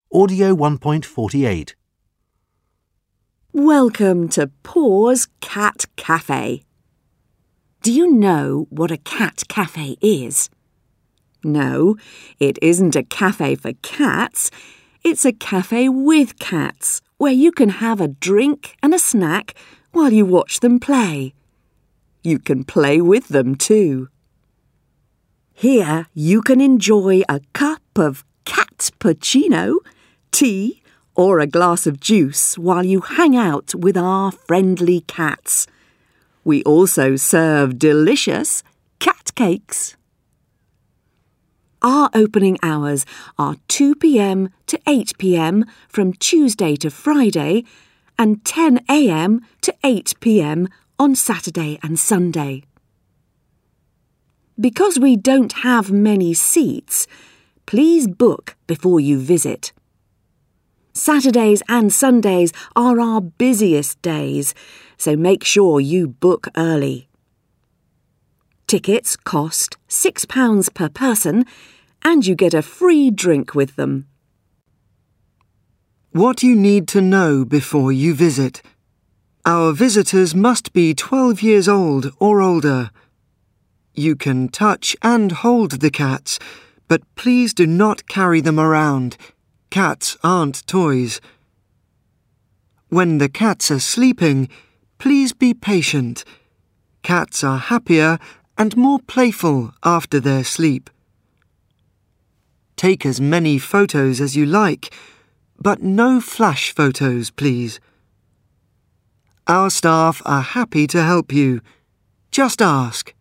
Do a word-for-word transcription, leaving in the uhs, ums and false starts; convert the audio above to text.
Audio one point forty-eight. Welcome to Paws Cat Cafe. Do you know what a cat cafe is? No, it isn't a cafe for cats. It's a cafe with cats, where you can have a drink and a snack while you watch them play. You can play with them too. Here you can enjoy a cup of catpuccino, tea, or a glass of juice while you hang out with our friendly cats. We also serve delicious cat cakes. Our opening hours are two p m to eight p m from Tuesday to Friday and ten a m to eight p m on Saturday and Sunday. Because we don't have many seats, please book before you visit. Saturdays and Sundays are our busiest days, so make sure you book early. Tickets cost six pounds per person, and you get a free drink with them. What you need to know before you visit. Our visitors must be twelve years old or older. You can touch and hold the cats, but please do not carry them around. Cats aren't toys. When the cats are sleeping, please be patient. Cats are happier and more playful after their sleep. Take as many photos as you like, but no flash photos, please. Our staff are happy to help you. Just ask.